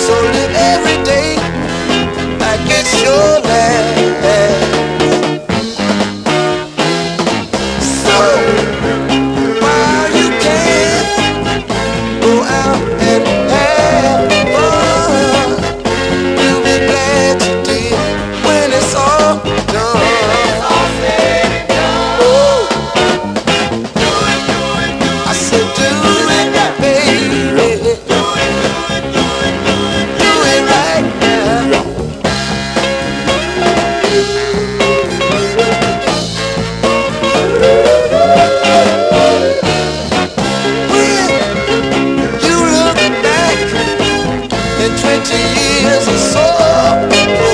So live every day like it's your last. So while you can go out and have fun, you'll be glad you did when it's all done. Ooh, I said do it, baby. Do it right now. When you look back in 20 years or so,